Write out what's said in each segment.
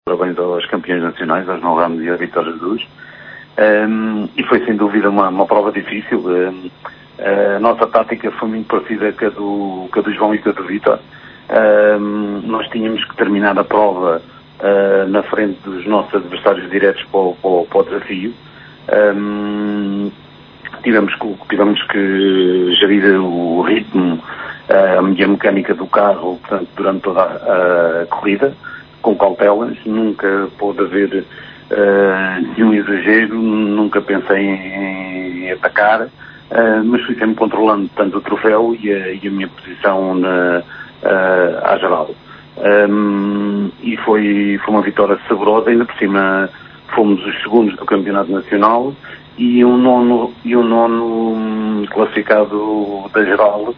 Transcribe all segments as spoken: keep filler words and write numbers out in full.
Parabéns aos campeões nacionais, aos João Ramos e a Vitória Jesus. Um, e foi sem dúvida uma, uma prova difícil. Um, a nossa tática foi muito parecida com a do, com a do João e com a do Vitor. Um, nós tínhamos que terminar a prova uh, na frente dos nossos adversários diretos para o, para o, para o desafio. Um, tivemos, que, tivemos que gerir o ritmo, a mecânica do carro, portanto, durante toda a, a corrida, com cautelas. Nunca pôde haver uh, nenhum exagero, nunca pensei em, em atacar, uh, mas fui sempre controlando tanto o troféu e a, e a minha posição na, uh, à geral. Um, e foi, foi uma vitória saborosa, ainda por cima fomos os segundos do campeonato nacional e um nono, e um nono classificado da geral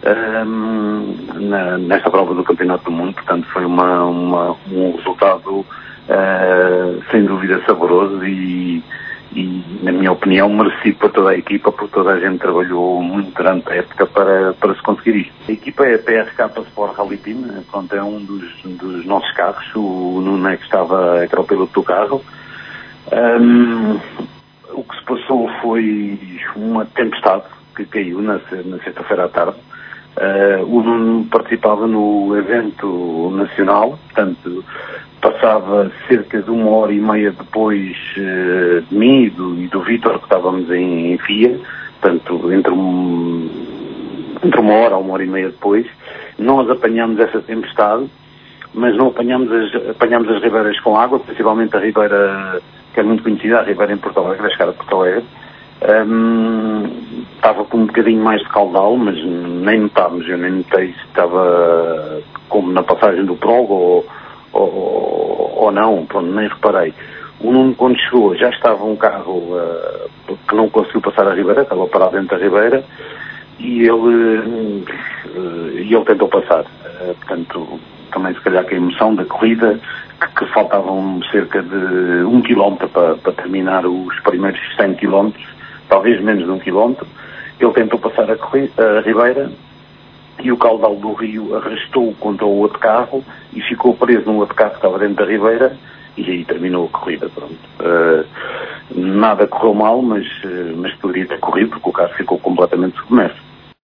um, na, nesta prova do Campeonato do Mundo. Portanto foi uma, uma, um resultado uh, sem dúvida saboroso e, e, na minha opinião, merecido para toda a equipa, porque toda a gente trabalhou muito durante a época para, para se conseguir isto. A equipa é a P R K Sport Rally Team, pronto, é um dos, dos nossos carros. O Nuno é que estava, era o piloto do carro. Um, o que se passou foi uma tempestade que caiu na, na sexta-feira à tarde. Uh, o Nuno participava no evento nacional, portanto passava cerca de uma hora e meia depois uh, de mim e do, e do Vítor, que estávamos em, em F I A, portanto entre, um, entre uma hora ou uma hora e meia depois. Nós apanhamos essa tempestade, mas não apanhamos as, apanhamos as ribeiras com água, principalmente a ribeira que é muito conhecida, a ribeira em Porto Alegre, a escada de Porto Alegre. Um, estava com um bocadinho mais de caudal, mas nem notámos, eu nem notei se estava como na passagem do prólogo ou, ou, ou não, pronto, nem reparei. O Nuno, quando chegou, já estava um carro uh, que não conseguiu passar a ribeira, estava parado dentro da ribeira, e ele, uh, e ele tentou passar. Uh, portanto, também se calhar que a emoção da corrida, que, que faltavam cerca de um quilómetro para, para terminar os primeiros cem quilómetros, talvez menos de um quilómetro. Ele tentou passar a, corrida, a ribeira e o caudal do rio arrastou contra o outro carro e ficou preso num outro carro que estava dentro da ribeira e aí terminou a corrida. Pronto. Uh, nada correu mal, mas, uh, mas poderia ter corrido porque o carro ficou completamente submerso.